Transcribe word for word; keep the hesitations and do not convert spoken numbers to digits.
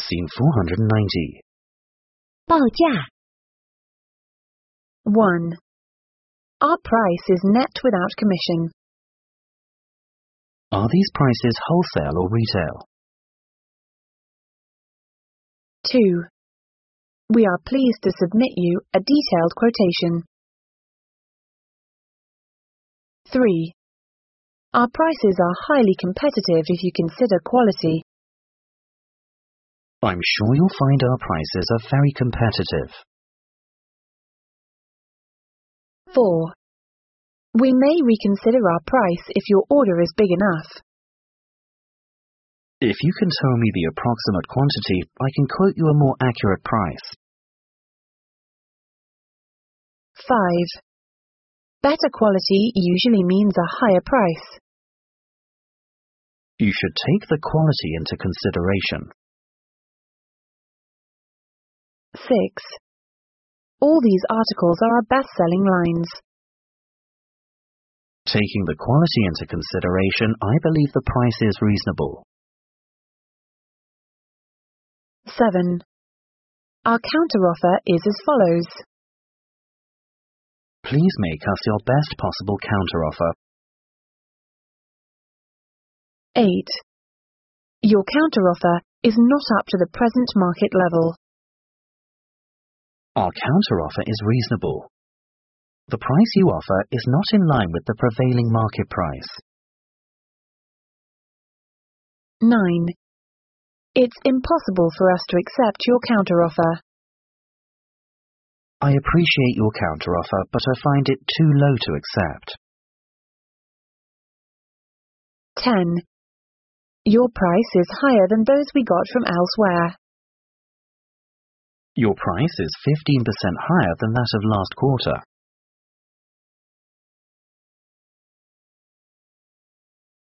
Scene four hundred ninety. 报价 one. Our price is net without commission. Are these prices wholesale or retail? two. We are pleased to submit you a detailed quotation. three. Our prices are highly competitive if you consider quality. I'm sure you'll find our prices are very competitive. four. We may reconsider our price if your order is big enough. If you can tell me the approximate quantity, I can quote you a more accurate price. five. Better quality usually means a higher price. You should take the quality into consideration. six. All these articles are our best-selling lines. Taking the quality into consideration, I believe the price is reasonable. seven. Our counteroffer is as follows. Please make us your best possible counteroffer. eight. Your counteroffer is not up to the present market level. Our counteroffer is reasonable. The price you offer is not in line with the prevailing market price. nine. It's impossible for us to accept your counteroffer. I appreciate your counteroffer, but I find it too low to accept. ten. Your price is higher than those we got from elsewhere. Your price is fifteen percent higher than that of last quarter.